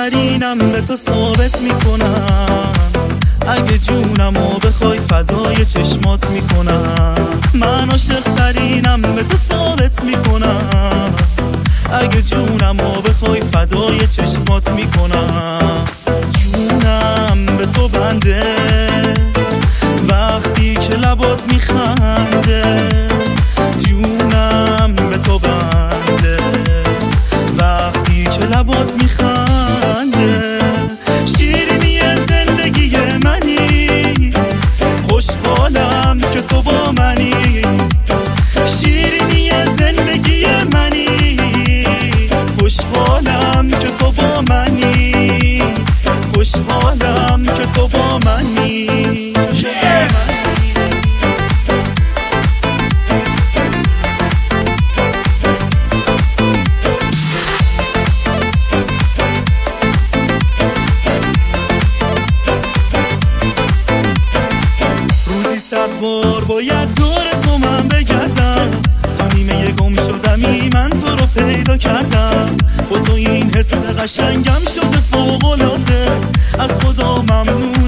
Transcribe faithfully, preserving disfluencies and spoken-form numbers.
عاشق‌ترینم به تو ثابت میکنم، اگه جونمو بخوای فدای چشمات میکنم. من عاشق‌ترینم به تو ثابت میکنم، اگه جونمو بخوای فدای چشمات میکنم. جونم به تو بنده وقتی که لبات میخنده، جونم به تو بنده وقتی که لبات میخنده. شیرینی زندگی منی، خوشحالم که تو با منی. شیرینی زندگی منی، خوشحالم که تو با منی. خوشحالم که تو با منی. صد بار باید دور تو من بگردم، تو نیمه گم شدمی من تو رو پیدا کردم. با تو این حس قشنگم شده فوق‌العاده، از خدا ممنون